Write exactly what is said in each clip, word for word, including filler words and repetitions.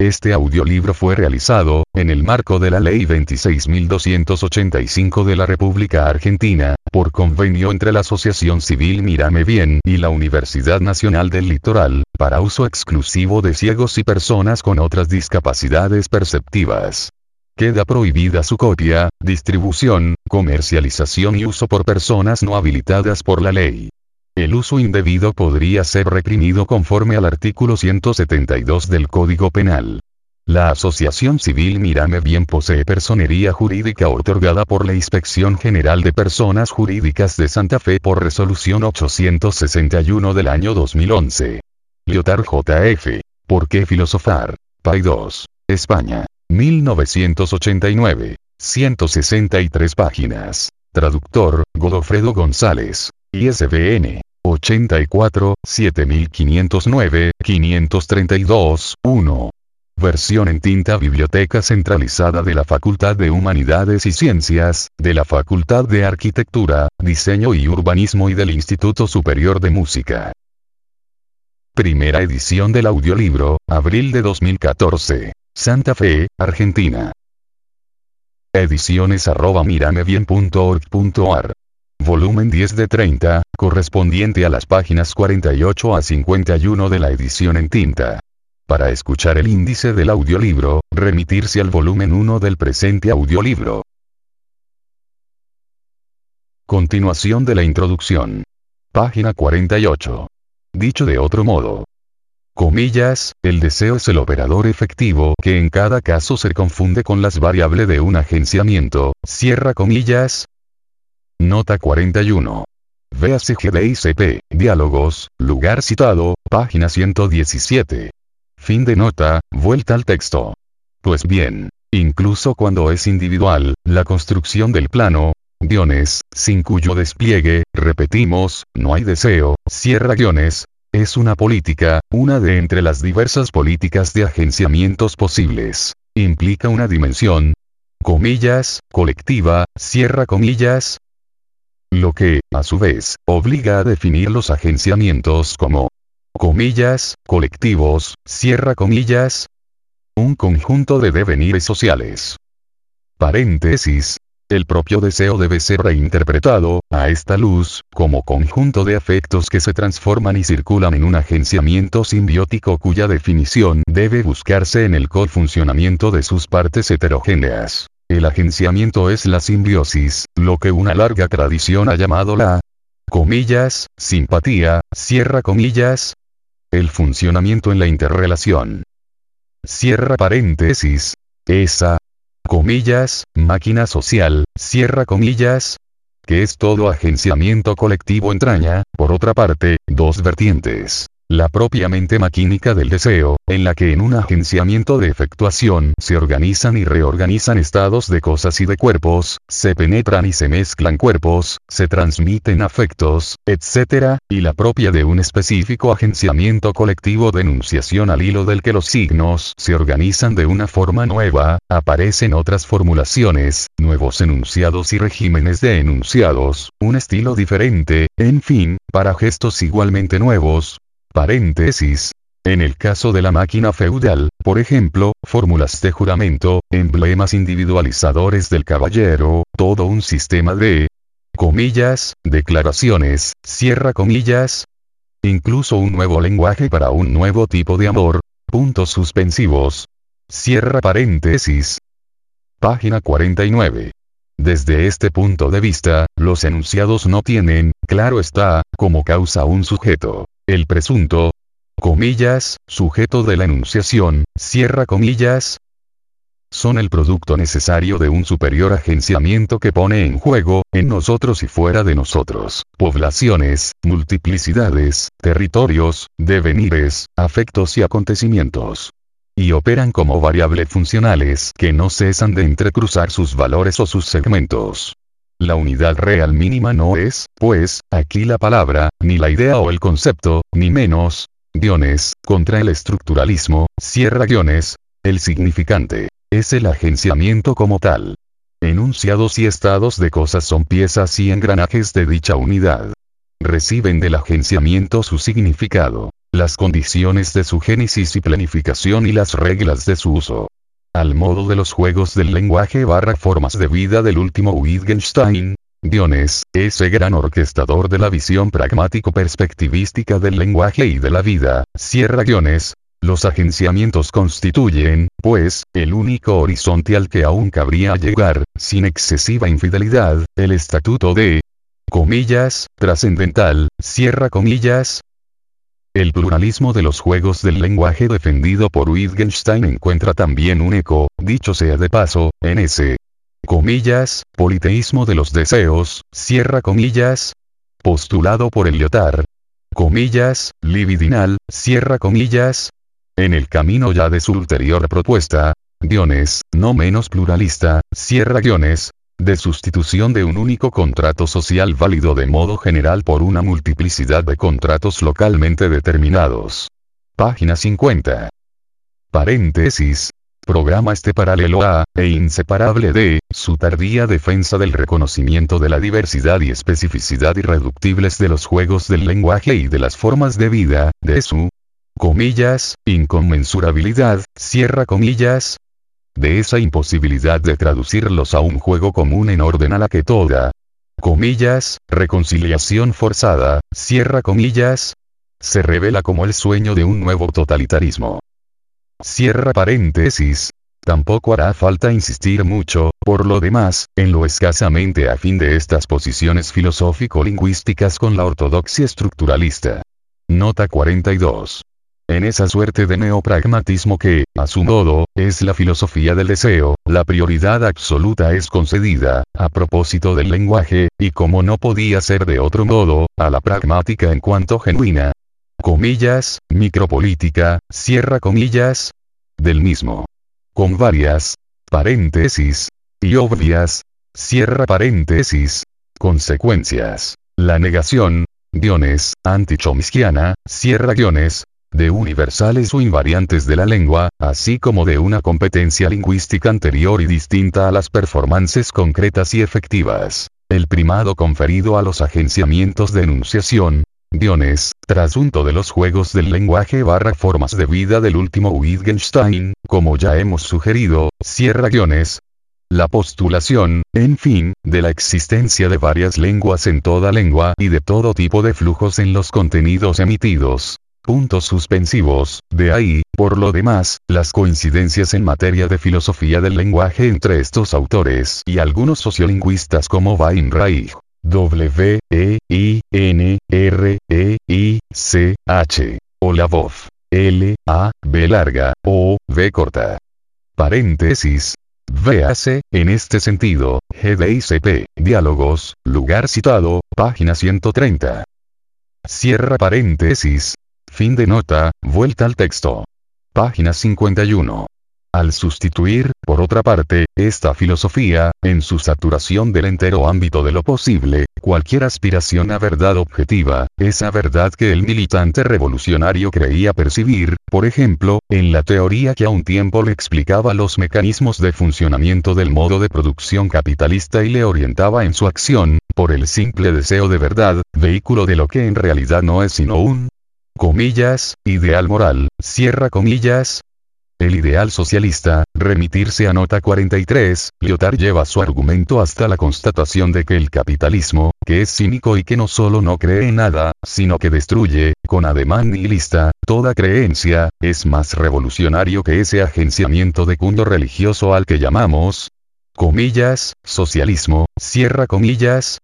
Este audiolibro fue realizado, en el marco de la Ley veintiséis mil doscientos ochenta y cinco de la República Argentina, por convenio entre la Asociación Civil Mírame Bien y la Universidad Nacional del Litoral, para uso exclusivo de ciegos y personas con otras discapacidades perceptivas. Queda prohibida su copia, distribución, comercialización y uso por personas no habilitadas por la ley. El uso indebido podría ser reprimido conforme al artículo ciento setenta y dos del Código Penal. La Asociación Civil Mírame Bien posee personería jurídica otorgada por la Inspección General de Personas Jurídicas de Santa Fe por resolución ochocientos sesenta y uno del año dos mil once. Lyotard J F. ¿Por qué filosofar? Paidós, España. mil novecientos ochenta y nueve. ciento sesenta y tres páginas. Traductor, Godofredo González. I S B N. ochenta y cuatro, siete mil quinientos nueve, quinientos treinta y dos, uno. Versión en tinta. Biblioteca Centralizada de la Facultad de Humanidades y Ciencias, de la Facultad de Arquitectura, Diseño y Urbanismo y del Instituto Superior de Música. Primera edición del audiolibro, abril de dos mil catorce. Santa Fe, Argentina. Ediciones arroba miramebien punto org punto ar. Volumen diez de treinta, correspondiente a las páginas cuarenta y ocho a cincuenta y uno de la edición en tinta. Para escuchar el índice del audiolibro, remitirse al volumen uno del presente audiolibro. Continuación de la introducción. Página cuarenta y ocho. Dicho de otro modo. Comillas, el deseo es el operador efectivo que en cada caso se confunde con las variables de un agenciamiento, cierra comillas. Nota cuarenta y uno. Véase G D I C P, Diálogos, lugar citado, página ciento diecisiete. Fin de nota, vuelta al texto. Pues bien, incluso cuando es individual, la construcción del plano, guiones, sin cuyo despliegue, repetimos, no hay deseo, cierra guiones, es una política, una de entre las diversas políticas de agenciamientos posibles. Implica una dimensión, comillas, colectiva, cierra comillas, lo que, a su vez, obliga a definir los agenciamientos como, comillas, colectivos, cierra comillas, un conjunto de devenires sociales. Paréntesis. El propio deseo debe ser reinterpretado, a esta luz, como conjunto de afectos que se transforman y circulan en un agenciamiento simbiótico cuya definición debe buscarse en el cofuncionamiento de sus partes heterogéneas. El agenciamiento es la simbiosis, lo que una larga tradición ha llamado la, comillas, simpatía, cierra comillas, el funcionamiento en la interrelación. Cierra paréntesis, esa, comillas, máquina social, cierra comillas, que es todo agenciamiento colectivo entraña, por otra parte, dos vertientes. La propiamente maquínica del deseo, en la que en un agenciamiento de efectuación se organizan y reorganizan estados de cosas y de cuerpos, se penetran y se mezclan cuerpos, se transmiten afectos, etcétera, y la propia de un específico agenciamiento colectivo de enunciación al hilo del que los signos se organizan de una forma nueva, aparecen otras formulaciones, nuevos enunciados y regímenes de enunciados, un estilo diferente, en fin, para gestos igualmente nuevos. Paréntesis. En el caso de la máquina feudal, por ejemplo, fórmulas de juramento, emblemas individualizadores del caballero, todo un sistema de, comillas, declaraciones, cierra comillas, incluso un nuevo lenguaje para un nuevo tipo de amor, puntos suspensivos, cierra paréntesis. Página cuarenta y nueve. Desde este punto de vista, los enunciados no tienen, claro está, como causa un sujeto. El presunto, comillas, sujeto de la enunciación, cierra comillas, son el producto necesario de un superior agenciamiento que pone en juego, en nosotros y fuera de nosotros, poblaciones, multiplicidades, territorios, devenires, afectos y acontecimientos. Y operan como variables funcionales que no cesan de entrecruzar sus valores o sus segmentos. La unidad real mínima no es, pues, aquí la palabra, ni la idea o el concepto, ni menos, guiones, contra el estructuralismo, cierra guiones, el significante, es el agenciamiento como tal. Enunciados y estados de cosas son piezas y engranajes de dicha unidad. Reciben del agenciamiento su significado. las condiciones de su génesis y planificación y las reglas de su uso. Al modo de los juegos del lenguaje barra formas de vida del último Wittgenstein, Dionés, ese gran orquestador de la visión pragmático-perspectivística del lenguaje y de la vida, cierra guiones. Los agenciamientos constituyen, pues, el único horizonte al que aún cabría llegar, sin excesiva infidelidad, el estatuto de, comillas, trascendental, cierra comillas. El pluralismo de los juegos del lenguaje defendido por Wittgenstein encuentra también un eco, dicho sea de paso, en ese, comillas, politeísmo de los deseos, cierra comillas, postulado por el Lyotard, comillas, libidinal, cierra comillas. En el camino ya de su ulterior propuesta, Dionés, no menos pluralista, cierra guiones, de sustitución de un único contrato social válido de modo general por una multiplicidad de contratos localmente determinados. Página cincuenta. Paréntesis. Programa este paralelo a, e inseparable de, su tardía defensa del reconocimiento de la diversidad y especificidad irreductibles de los juegos del lenguaje y de las formas de vida, de su, comillas, inconmensurabilidad, cierra comillas, de esa imposibilidad de traducirlos a un juego común en orden a la que toda, comillas, reconciliación forzada, cierra comillas, se revela como el sueño de un nuevo totalitarismo. Cierra paréntesis. Tampoco hará falta insistir mucho, por lo demás, en lo escasamente afín de estas posiciones filosófico-lingüísticas con la ortodoxia estructuralista. Nota cuarenta y dos. En esa suerte de neopragmatismo que, a su modo, es la filosofía del deseo, la prioridad absoluta es concedida, a propósito del lenguaje, y como no podía ser de otro modo, a la pragmática en cuanto genuina, comillas, micropolítica, cierra comillas, del mismo. Con varias, paréntesis, y obvias, cierra paréntesis, consecuencias. La negación, Dionés, antichomskiana, cierra guiones, de universales o invariantes de la lengua, así como de una competencia lingüística anterior y distinta a las performances concretas y efectivas. El primado conferido a los agenciamientos de enunciación, Dionés, trasunto de los juegos del lenguaje barra formas de vida del último Wittgenstein, como ya hemos sugerido, cierra guiones. La postulación, en fin, de la existencia de varias lenguas en toda lengua y de todo tipo de flujos en los contenidos emitidos. Puntos suspensivos, de ahí, por lo demás, las coincidencias en materia de filosofía del lenguaje entre estos autores y algunos sociolingüistas como Weinreich, W, E, I, N, R, E, I, C, H, o Lavov, L, A, B larga, O, V corta. Paréntesis. Véase, en este sentido, G D I C P, Diálogos, lugar citado, página ciento treinta. Cierra paréntesis. Fin de nota, vuelta al texto. Página cincuenta y uno. Al sustituir, por otra parte, esta filosofía, en su saturación del entero ámbito de lo posible, cualquier aspiración a verdad objetiva, esa verdad que el militante revolucionario creía percibir, por ejemplo, en la teoría que a un tiempo le explicaba los mecanismos de funcionamiento del modo de producción capitalista y le orientaba en su acción, por el simple deseo de verdad, vehículo de lo que en realidad no es sino un, comillas, ideal moral, cierra comillas. El ideal socialista, remitirse a nota cuarenta y tres, Lyotard lleva su argumento hasta la constatación de que el capitalismo, que es cínico y que no solo no cree en nada, sino que destruye, con ademán nihilista, toda creencia, es más revolucionario que ese agenciamiento decundo religioso al que llamamos, comillas, socialismo, cierra comillas.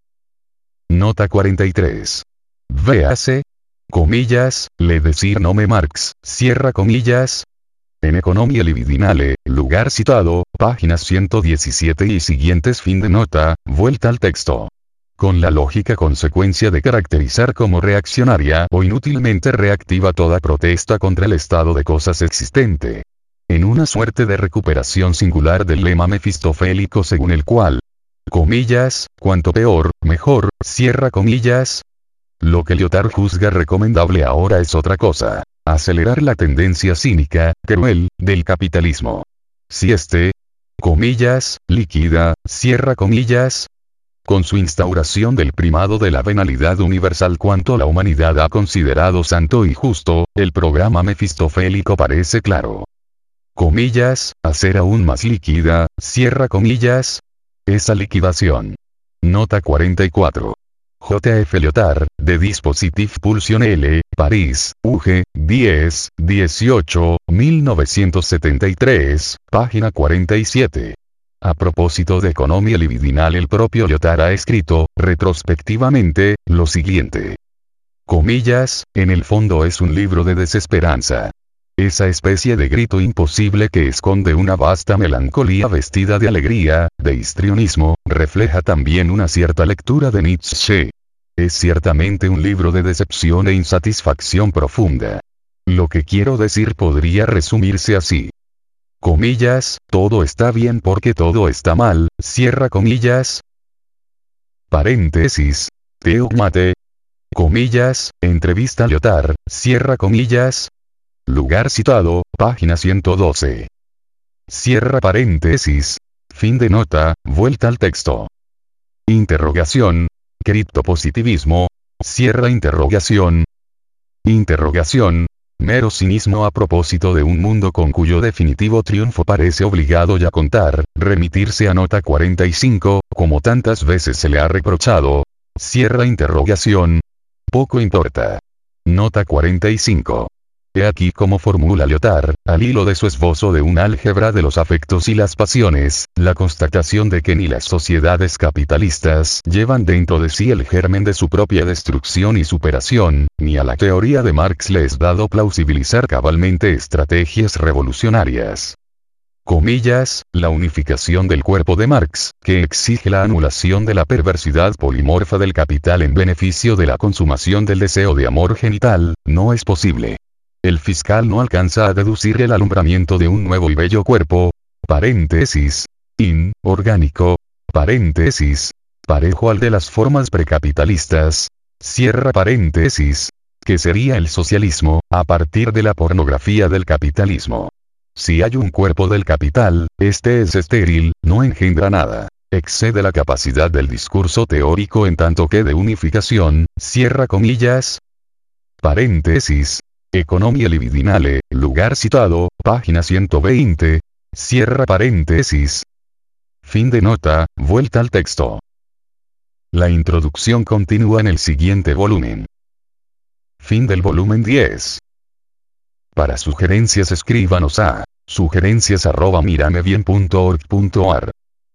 Nota cuarenta y tres. Véase, comillas, le decir nome Marx, cierra comillas. En Economía Libidinale, lugar citado, páginas ciento diecisiete y siguientes. Fin de nota, vuelta al texto. Con la lógica consecuencia de caracterizar como reaccionaria o inútilmente reactiva toda protesta contra el estado de cosas existente. En una suerte de recuperación singular del lema mefistofélico según el cual, comillas, cuanto peor, mejor, cierra comillas. Lo que Lyotard juzga recomendable ahora es otra cosa. Acelerar la tendencia cínica, cruel, del capitalismo. Si este, comillas, liquida, cierra comillas, Con su instauración del primado de la venalidad universal cuanto la humanidad ha considerado santo y justo, el programa mefistofélico parece claro. Comillas, hacer aún más líquida, cierra comillas, esa liquidación. Nota cuarenta y cuatro. J F Lyotard, de Dispositif Pulsion L, París, U G, diez, dieciocho, mil novecientos setenta y tres, página cuarenta y siete. A propósito de economía libidinal, el propio Lyotard ha escrito, retrospectivamente, lo siguiente. Comillas, en el fondo es un libro de desesperanza. Esa especie de grito imposible que esconde una vasta melancolía vestida de alegría, de histrionismo, refleja también una cierta lectura de Nietzsche. Es ciertamente un libro de decepción e insatisfacción profunda. Lo que quiero decir podría resumirse así. Comillas, todo está bien porque todo está mal, cierra comillas. Paréntesis. Teugmate. Comillas, entrevista Lyotard, cierra comillas. Lugar citado, página ciento doce. Cierra paréntesis. Fin de nota, vuelta al texto. Interrogación. Criptopositivismo. Cierra interrogación. Interrogación. Mero cinismo a propósito de un mundo con cuyo definitivo triunfo parece obligado ya contar, remitirse a nota cuarenta y cinco, como tantas veces se le ha reprochado. Cierra interrogación. Poco importa. Nota cuarenta y cinco. He aquí cómo formula Lyotard, al hilo de su esbozo de un álgebra de los afectos y las pasiones, la constatación de que ni las sociedades capitalistas llevan dentro de sí el germen de su propia destrucción y superación, ni a la teoría de Marx le es dado plausibilizar cabalmente estrategias revolucionarias. Comillas, la unificación del cuerpo de Marx, que exige la anulación de la perversidad polimorfa del capital en beneficio de la consumación del deseo de amor genital, no es posible. El fiscal no alcanza a deducir el alumbramiento de un nuevo y bello cuerpo, paréntesis, inorgánico, paréntesis, parejo al de las formas precapitalistas, cierra paréntesis, que sería el socialismo, a partir de la pornografía del capitalismo. Si hay un cuerpo del capital, este es estéril, no engendra nada. Excede la capacidad del discurso teórico en tanto que de unificación, cierra comillas, paréntesis. Economía libidinale, lugar citado, página ciento veinte, cierra paréntesis. Fin de nota, vuelta al texto. La introducción continúa en el siguiente volumen. Fin del volumen diez. Para sugerencias escríbanos a sugerencias arroba miramebien punto org punto ar.